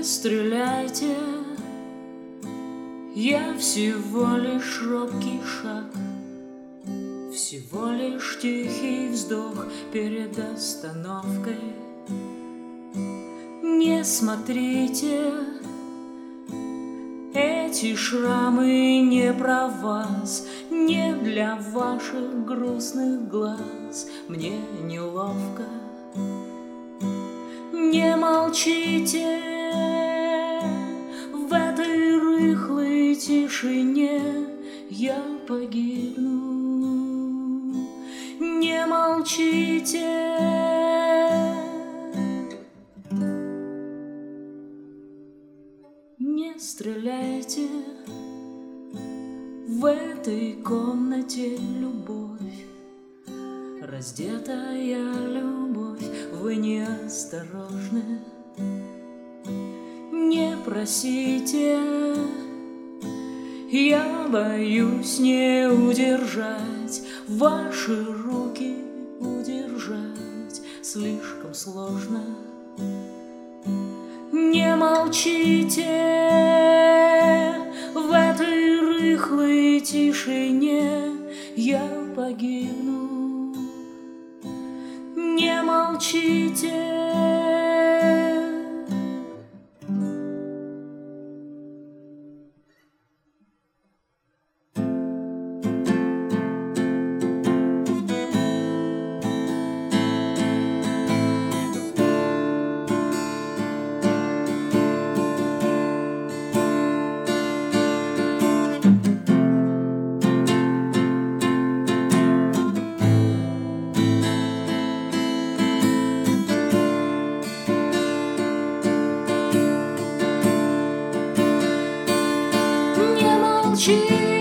стреляйте, я всего лишь робкий шаг, всего лишь тихий вздох перед остановкой. Не смотрите, эти шрамы не про вас, не для ваших грустных глаз. Мне неловко. Не молчите в этой рыхлой тишине, я погибну. Не молчите. Не стреляйте в этой комнате, любовь, раздетая любовь, вы неосторожны. Не просите, я боюсь не удержать ваши руки, удержать слишком сложно. Не молчите в этой рыхлой тишине, я погибну. Не молчите. Не молчи.